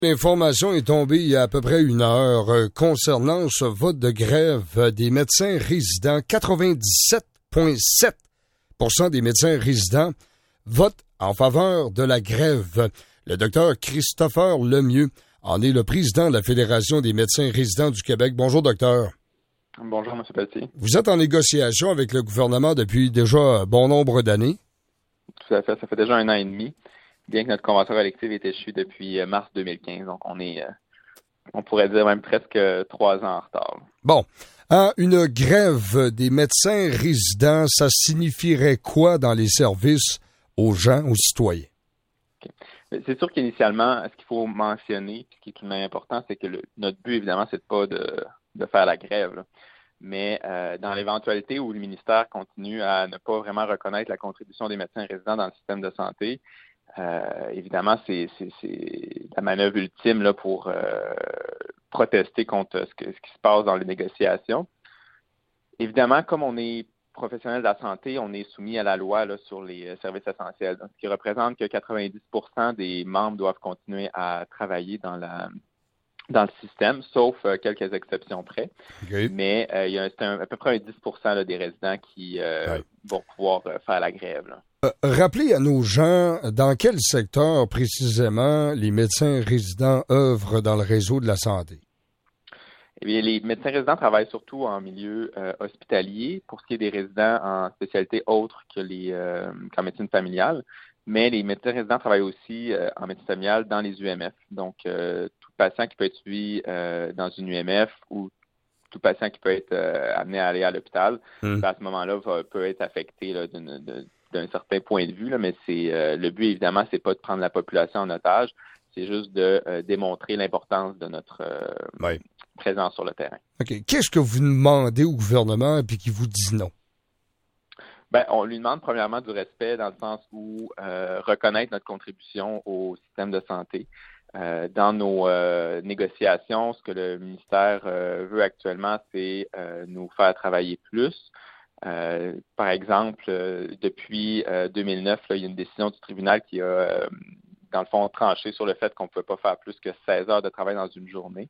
L'information est tombée il y a à peu près une heure concernant ce vote de grève des médecins résidents. 97,7% des médecins résidents votent en faveur de la grève. Le docteur Christopher Lemieux en est le président de la Fédération des médecins résidents du Québec. Bonjour, docteur. Bonjour, M. Pelletier. Vous êtes en négociation avec le gouvernement depuis déjà bon nombre d'années. Tout à fait. Ça fait déjà 1 an et demi. Bien que notre convention collective est échue depuis mars 2015. Donc, on pourrait dire même presque 3 ans en retard. Bon. Une grève des médecins résidents, ça signifierait quoi dans les services aux gens, aux citoyens? Okay. C'est sûr qu'initialement, ce qu'il faut mentionner, ce qui est tout de même important, c'est que notre but, évidemment, c'est pas de faire la grève, là. Mais dans l'éventualité où le ministère continue à ne pas vraiment reconnaître la contribution des médecins résidents dans le système de santé, évidemment, c'est la manœuvre ultime là, pour protester contre ce qui se passe dans les négociations. Évidemment, comme on est professionnel de la santé, on est soumis à la loi là, sur les services essentiels, donc, ce qui représente que 90% des membres doivent continuer à travailler dans le système, sauf quelques exceptions près. Okay. Mais il y a à peu près 10% là, des résidents qui vont pouvoir faire la grève. Là. Rappelez à nos gens dans quel secteur précisément les médecins résidents œuvrent dans le réseau de la santé. Eh bien, les médecins résidents travaillent surtout en milieu hospitalier pour ce qui est des résidents en spécialité autre que qu'en médecine familiale. Mais les médecins résidents travaillent aussi en médecine familiale dans les UMF. Donc, tout patient qui peut être suivi dans une UMF ou tout patient qui peut être amené à aller à l'hôpital, à ce moment-là, peut être affecté là, d'un certain point de vue. Là, mais le but, évidemment, c'est pas de prendre la population en otage, c'est juste de démontrer l'importance de notre présence sur le terrain. OK. Qu'est-ce que vous demandez au gouvernement et puis qui vous dit non? Ben, on lui demande premièrement du respect dans le sens où reconnaître notre contribution au système de santé. Dans nos négociations, ce que le ministère veut actuellement, c'est nous faire travailler plus. Par exemple, depuis 2009, là, il y a une décision du tribunal qui a, dans le fond, tranché sur le fait qu'on ne pouvait pas faire plus que 16 heures de travail dans une journée.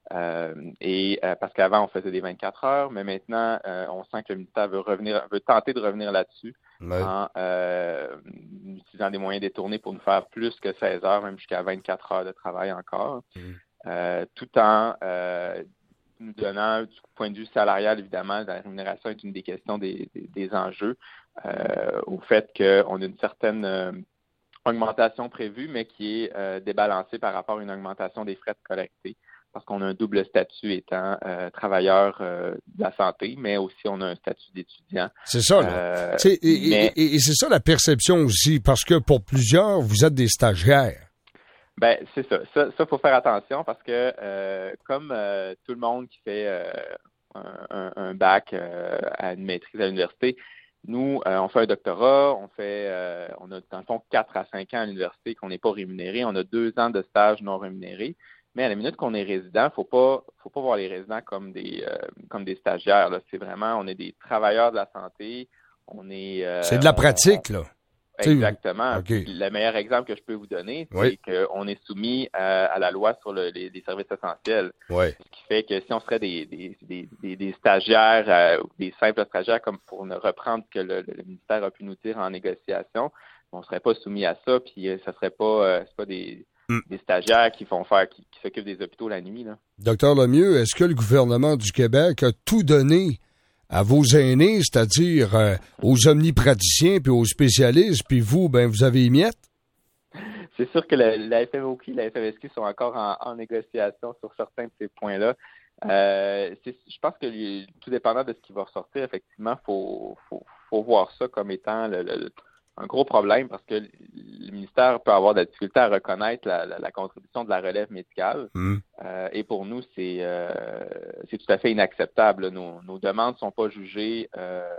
Parce qu'avant, on faisait des 24 heures, mais maintenant, on sent que le ministère veut tenter de revenir là-dessus en utilisant des moyens détournés pour nous faire plus que 16 heures, même jusqu'à 24 heures de travail encore, tout en nous donnant, du point de vue salarial, évidemment, la rémunération est une des questions des enjeux, au fait qu'on a une certaine augmentation prévue, mais qui est débalancée par rapport à une augmentation des frais de collectés. Parce qu'on a un double statut étant travailleur de la santé, mais aussi on a un statut d'étudiant. C'est ça, là. Et c'est ça la perception aussi, parce que pour plusieurs, vous êtes des stagiaires. Ben c'est ça. Ça, faut faire attention parce que comme tout le monde qui fait un bac à une maîtrise à l'université, nous, on fait un doctorat, on a dans le fond 4 à 5 ans à l'université qu'on n'est pas rémunéré, on a 2 ans de stage non rémunéré. Mais à la minute qu'on est résident, faut pas voir les résidents comme des stagiaires. Là. C'est vraiment, on est des travailleurs de la santé. C'est de la pratique, là. Exactement. Okay. Le meilleur exemple que je peux vous donner, c'est qu'on est soumis à la loi sur les services essentiels. Oui. Ce qui fait que si on serait des stagiaires, des simples stagiaires, comme pour ne reprendre ce que le ministère a pu nous dire en négociation, on serait pas soumis à ça. Puis ça serait pas, c'est pas des stagiaires qui s'occupent des hôpitaux la nuit. Là. Docteur Lemieux, est-ce que le gouvernement du Québec a tout donné à vos aînés, c'est-à-dire aux omnipraticiens puis aux spécialistes, puis vous, vous avez les miettes? C'est sûr que la FMOQ et la FMSQ sont encore en négociation sur certains de ces points-là. Je pense que tout dépendant de ce qui va ressortir, effectivement, faut voir ça comme étant un gros problème parce que le ministère peut avoir de la difficulté à reconnaître la contribution de la relève médicale. Et pour nous, c'est tout à fait inacceptable. Nos demandes ne sont pas jugées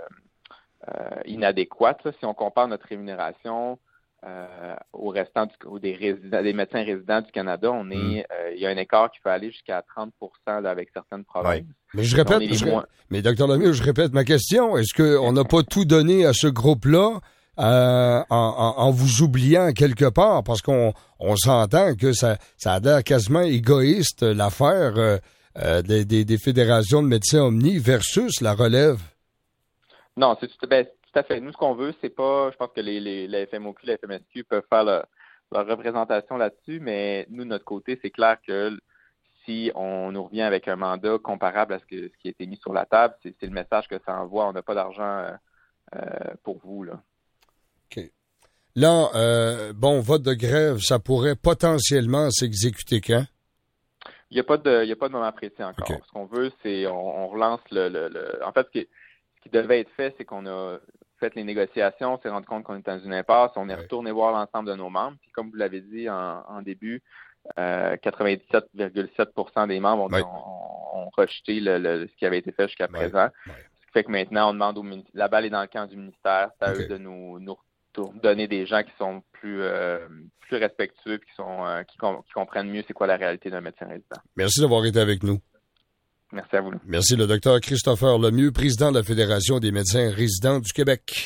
inadéquates. Là. Si on compare notre rémunération au restant des médecins résidents du Canada, il y a un écart qui peut aller jusqu'à 30% là, avec certaines provinces. Ouais. Mais je répète, mais Dr Lemieux, je répète ma question. Est-ce qu'on n'a pas tout donné à ce groupe-là en vous oubliant quelque part, parce qu'on s'entend que ça a l'air quasiment égoïste, l'affaire des fédérations de médecins omnis versus la relève. Non, c'est tout à fait. Nous, ce qu'on veut, c'est pas, je pense que la FMOQ, la FMSQ peuvent faire leur représentation là-dessus, mais nous, de notre côté, c'est clair que si on nous revient avec un mandat comparable à ce qui a été mis sur la table, c'est le message que ça envoie. On n'a pas d'argent pour vous, là. OK. Là, vote de grève, ça pourrait potentiellement s'exécuter quand? Il n'y a pas de moment précis encore. Okay. Ce qu'on veut, c'est on relance En fait, ce qui devait être fait, c'est qu'on a fait les négociations, on s'est rendu compte qu'on était dans une impasse, on est retourné voir l'ensemble de nos membres. Puis comme vous l'avez dit en début, 97,7% des membres ont rejeté ce qui avait été fait jusqu'à présent. Ouais. Ce qui fait que maintenant, on demande la balle est dans le camp du ministère. C'est à eux de nous donner des gens qui sont plus respectueux, qui comprennent mieux c'est quoi la réalité d'un médecin résident. Merci d'avoir été avec nous. Merci à vous. Merci, le docteur Christopher Lemieux, président de la Fédération des médecins résidents du Québec.